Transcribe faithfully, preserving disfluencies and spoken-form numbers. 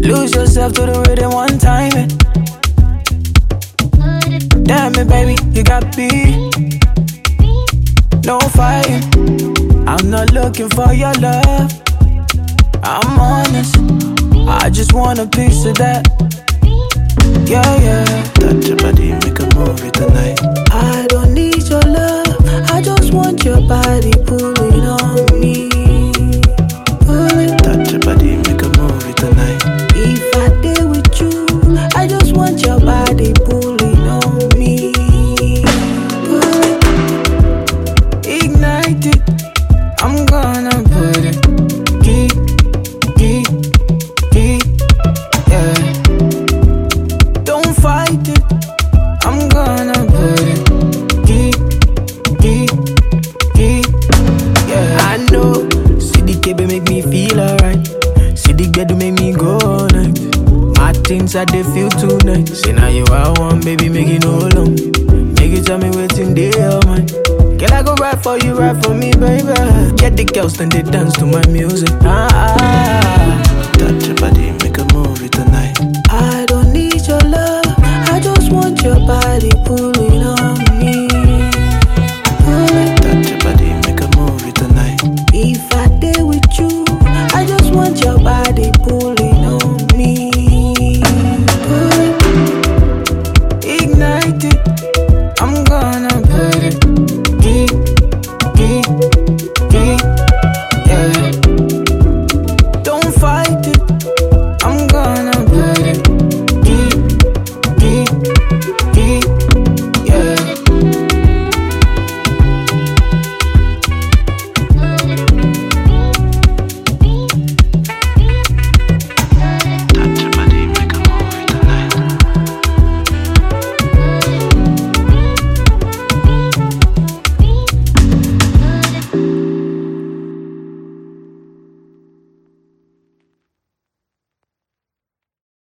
Lose yourself to the rhythm one time. eh. Damn it, baby, you got me. No fighting. I'm not looking for your love. I'm honest. I just want a piece of that. Yeah, yeah. Touch your body, make a movie tonight. I don't need your love. I just want your body pulling on me. Pull it. Touch your body, make a movie tonight. If I did with you, I just want your body pulling on me. Pull it. Ignite it. I'm gonna put it. Geek, geek, geek. Yeah. Don't fight it. I'm gonna put it. Geek, geek, geek. Yeah. I know. C D K B make me feel alright. C D K do make me go all night. My things I dey feel tonight. Say now you I want, baby, make it no long. Make you tell me waiting day or mine. Girl, I go ride for you, ride for me, baby. Get the girls, then they dance to my music. Ah, ah, ah. Touch your body, make a movie tonight. I don't need your love. I just want your body pulling on me. Pull it. Touch your body, make a movie tonight. If I did with you, I just want your body.